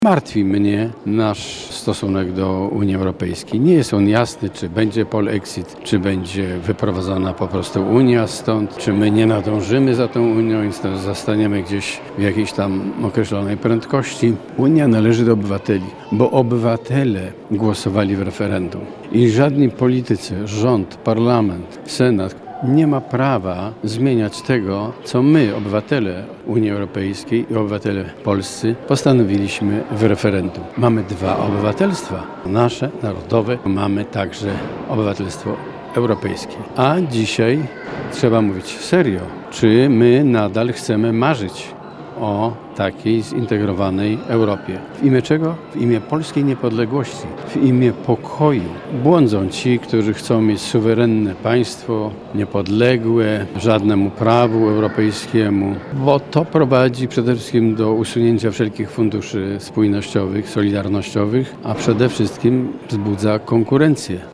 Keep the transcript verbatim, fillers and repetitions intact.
Martwi mnie nasz stosunek do Unii Europejskiej. Nie jest on jasny, czy będzie polexit, czy będzie wyprowadzana po prostu Unia stąd, czy my nie nadążymy za tą Unią i zostaniemy gdzieś w jakiejś tam określonej prędkości. Unia należy do obywateli, bo obywatele głosowali w referendum. I żadni politycy, rząd, parlament, senat nie ma prawa zmieniać tego, co my, obywatele Unii Europejskiej i obywatele polscy, postanowiliśmy w referendum. Mamy dwa obywatelstwa. Nasze, narodowe, mamy także obywatelstwo europejskie. A dzisiaj trzeba mówić serio, czy my nadal chcemy marzyć o takiej zintegrowanej Europie. W imię czego? W imię polskiej niepodległości, w imię pokoju. Błądzą ci, którzy chcą mieć suwerenne państwo, niepodległe, żadnemu prawu europejskiemu, bo to prowadzi przede wszystkim do usunięcia wszelkich funduszy spójnościowych, solidarnościowych, a przede wszystkim wzbudza konkurencję.